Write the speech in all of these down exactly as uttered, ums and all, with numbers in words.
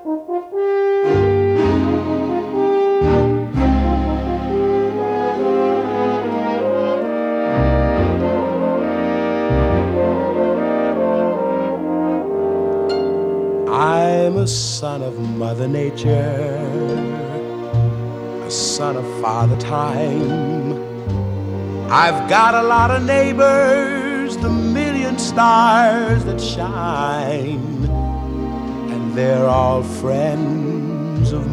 I'm a son of Mother Nature, a son of Father Time. I've got a lot of neighbors, the million stars that shine, and they're all friends of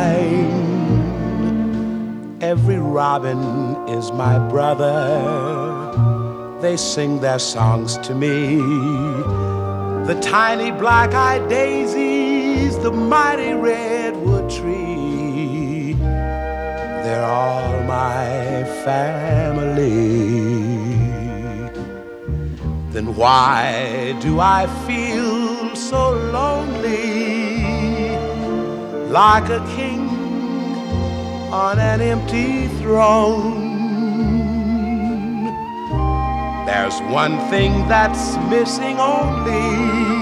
mine. Every robin is my brother, they sing their songs to me. The tiny black-eyed daisies, the mighty redwood tree, they're all my family. Then why do I feel so lonely, like a king on an empty throne? There's one thing that's missing only,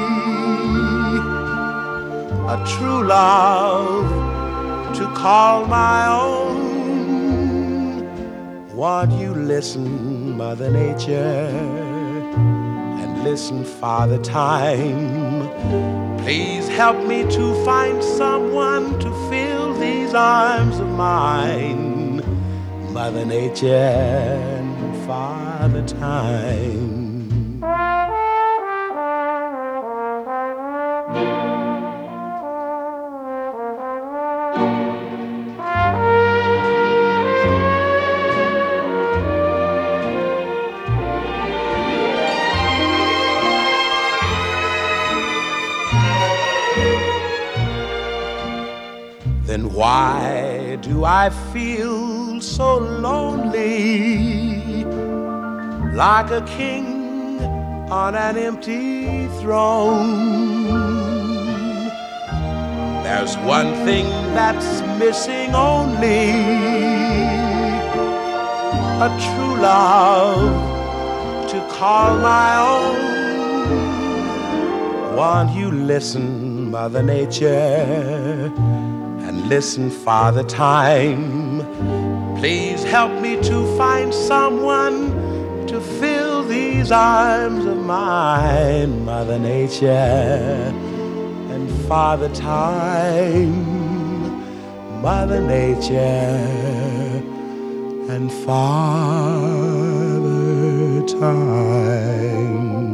a true love to call my own. Won't you listen, Mother Nature, and listen, Father Time? Please help me to find someone to fill these arms of mine, Mother Nature and Father Time. Then why do I feel so lonely, like a king on an empty throne? There's one thing that's missing only, a true love to call my own. Won't you listen, Mother Nature, and listen, Father Time? Please help me to find someone to fill these arms of mine, Mother Nature and Father Time, Mother Nature and Father Time.